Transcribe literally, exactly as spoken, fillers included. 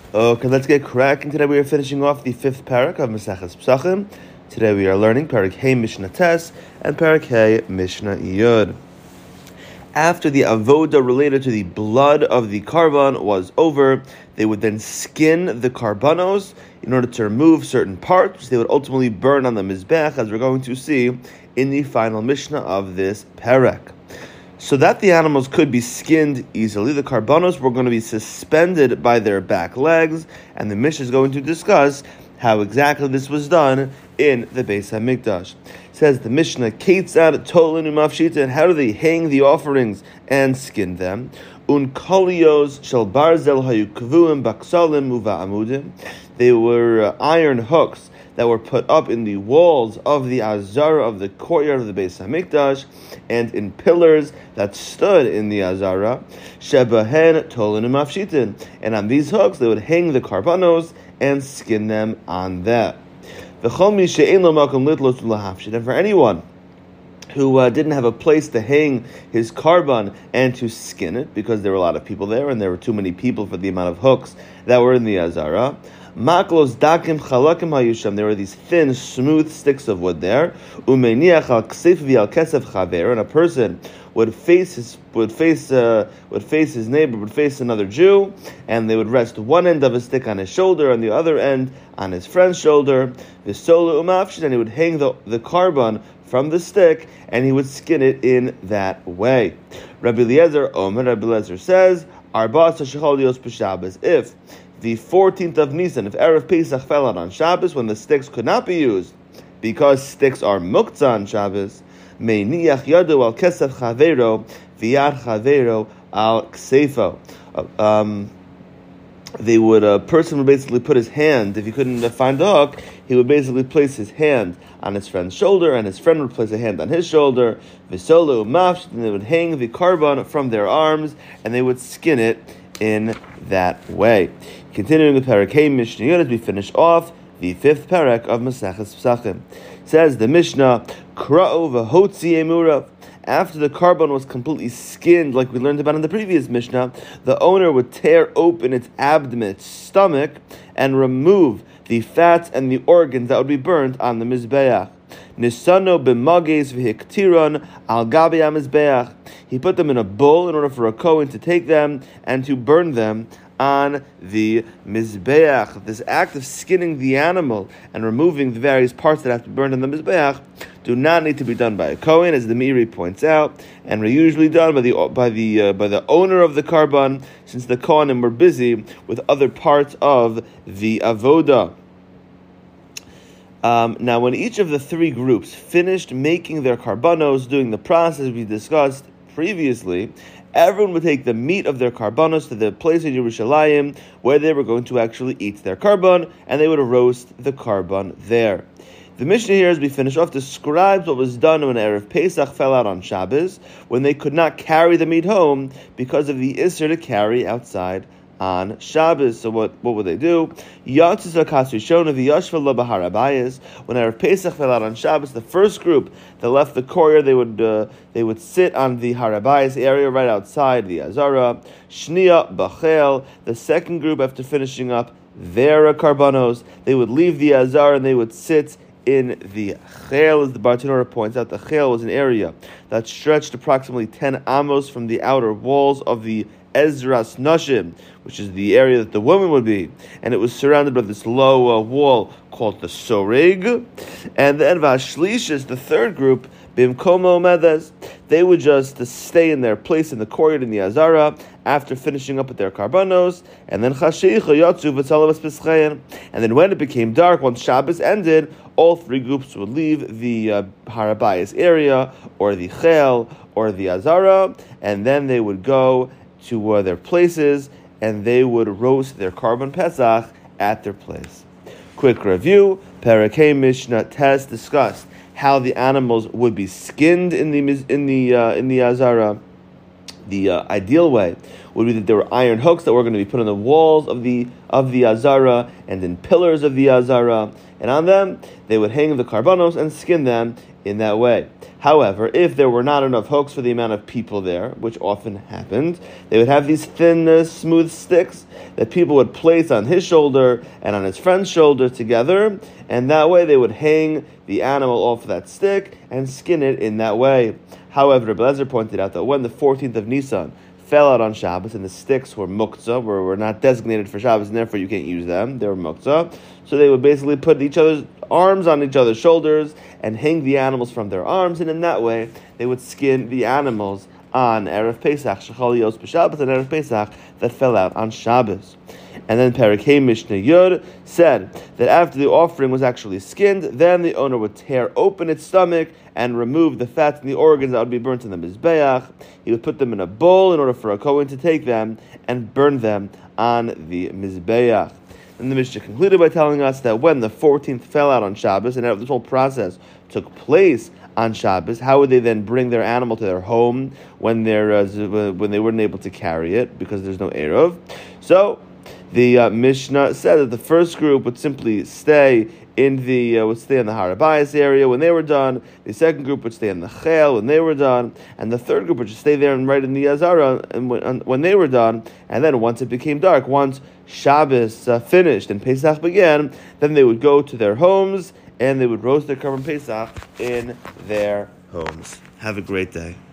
Okay, let's get cracking. Today we are finishing off the fifth parak of Maseches Pesachim. Today we are learning Parak Hey Mishnah Tes and Parak Hey Mishnah Yud. After the avoda related to the blood of the karban was over, they would then skin the karbanos in order to remove certain parts, which they would ultimately burn on the mizbech, as we're going to see in the final Mishnah of this parak. So that the animals could be skinned easily, the karbanos were going to be suspended by their back legs, and the Mishnah is going to discuss how exactly this was done in the Beis HaMikdash. It says the Mishnah, Ketzad Tolin Umafshita, how do they hang the offerings and skin them? Un kolios shel barzel hayu kvuim baksalim uva amudim. They were uh, iron hooks that were put up in the walls of the azara of the courtyard of the Beis HaMikdash, and in pillars that stood in the azara. Shebahen tolin umafshitin, and on these hooks they would hang the karbanos and skin them on that. And for anyone who uh, didn't have a place to hang his karban and to skin it, because there were a lot of people there and there were too many people for the amount of hooks that were in the azara, maklos dakim chalakim hayusham, there were these thin, smooth sticks of wood there. Umeniach al ksef v'al kesef chaver, and a person would face his would face uh, would face his neighbor, would face another Jew, and they would rest one end of a stick on his shoulder and the other end on his friend's shoulder. V'sola umafshin, and he would hang the the karban from the stick, and he would skin it in that way. Rabbi Eliezer Omer, Rabbi Eliezer says, Arba shechol yos b'Shabbos, if the fourteenth of Nisan, if Erev Pesach fell out on Shabbos, when the sticks could not be used, because sticks are muktzah on Shabbos, meiniach yadu al kesef chavero v'yad chavero al ksefo. Um, they would, a person would basically put his hand, if he couldn't find the hook, he would basically place his hand on his friend's shoulder, and his friend would place a hand on his shoulder, v'solo umafsh, and they would hang the karban from their arms, and they would skin it in that way. Continuing with Parak Hey Mishnah Yud, as we finish off the fifth parak of Maseches Pesachim. Says the Mishnah, Kra'u v'hotzi emurav. After the karban was completely skinned, like we learned about in the previous Mishnah, the owner would tear open its abdomen, its stomach, and remove the fats and the organs that would be burnt on the mizbeach. Nisano b'mages v'hiktiron al gabi ha-mizbeach. He put them in a bowl in order for a kohen to take them and to burn them on the mizbeach. This act of skinning the animal and removing the various parts that have to be burned on the mizbeach do not need to be done by a kohen, as the Meiri points out, and were usually done by the by the uh, by the owner of the karban, since the kohanim were busy with other parts of the avoda. Um, now, when each of the three groups finished making their karbanos, doing the process we discussed previously, everyone would take the meat of their karbanos to the place in Yerushalayim where they were going to actually eat their karban, and they would roast the karban there. The Mishnah here, as we finish off, describes what was done when Erev Pesach fell out on Shabbos, when they could not carry the meat home because of the Isser to carry outside on Shabbos. So what, what would they do? When Erev Pesach fell out on Shabbos, the first group that left the courtyard, they would uh, they would sit on the Harabayas area right outside the Azara. Shnia Bachel. The second group, after finishing up their karbanos, they would leave the Azara and they would sit in the Chel, as the Bartanura points out. The Chel was an area that stretched approximately ten amos from the outer walls of the Ezras Nashim, which is the area that the woman would be, and it was surrounded by this low uh, wall called the Sorig. And then Vashlish is the third group, Bimkomo Medes. They would just uh, stay in their place in the courtyard in the Azara after finishing up with their karbanos, and then Chashicha Yatzu v'Tzalavas Peschayin. And then when it became dark, once Shabbos ended, all three groups would leave the uh, Harabayas area, or the Chel, or the Azara, and then they would go to uh, their places, and they would roast their karban Pesach at their place. Quick review: Parak Hey Mishnah Tes discussed how the animals would be skinned in the in the uh, in the Azara. The uh, ideal way would be that there were iron hooks that were going to be put on the walls of the of the Azara and in pillars of the Azara, and on them they would hang the karbanos and skin them in that way. However, if there were not enough hooks for the amount of people there, which often happened, they would have these thin, uh, smooth sticks that people would place on his shoulder and on his friend's shoulder together, and that way they would hang the animal off that stick and skin it in that way. However, Rebbe Lezer pointed out that when the fourteenth of Nisan fell out on Shabbos and the sticks were muktzah, were, were not designated for Shabbos, and therefore you can't use them, they were muktzah, so they would basically put each other's arms on each other's shoulders and hang the animals from their arms, and in that way they would skin the animals on Erev Pesach, Shechal Yos B'Shabbos, and Erev Pesach that fell out on Shabbos. And then Parakeh Mishnah Yud said that after the offering was actually skinned, then the owner would tear open its stomach and remove the fat and the organs that would be burnt in the Mizbeach. He would put them in a bowl in order for a Kohen to take them and burn them on the Mizbeach. And the Mishnah concluded by telling us that when the fourteenth fell out on Shabbos, and this whole process took place on Shabbos, how would they then bring their animal to their home when they're uh, when they weren't able to carry it because there's no Eruv? So the uh, Mishnah said that the first group would simply stay in the uh, would stay in the Har HaBayis area when they were done. The second group would stay in the Chel when they were done, and the third group would just stay there and right in the Azara and when, when they were done. And then once it became dark, once Shabbos uh, finished and Pesach began, then they would go to their homes and they would roast their Korban Pesach in their homes. Have a great day.